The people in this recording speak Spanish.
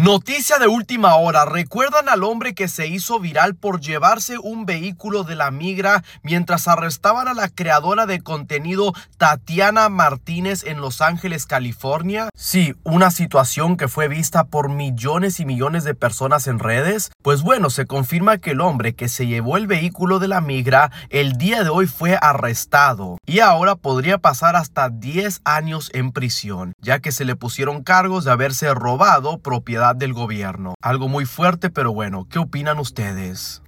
Noticia de última hora. ¿Recuerdan al hombre que se hizo viral por llevarse un vehículo de la migra mientras arrestaban a la creadora de contenido Tatiana Martínez en Los Ángeles, California? Sí, una situación que fue vista por millones y millones de personas en redes. Pues bueno, se confirma que el hombre que se llevó el vehículo de la migra el día de hoy fue arrestado y ahora podría pasar hasta 10 años en prisión, ya que se le pusieron cargos de haberse robado propiedad del gobierno. Algo muy fuerte, pero bueno, ¿qué opinan ustedes?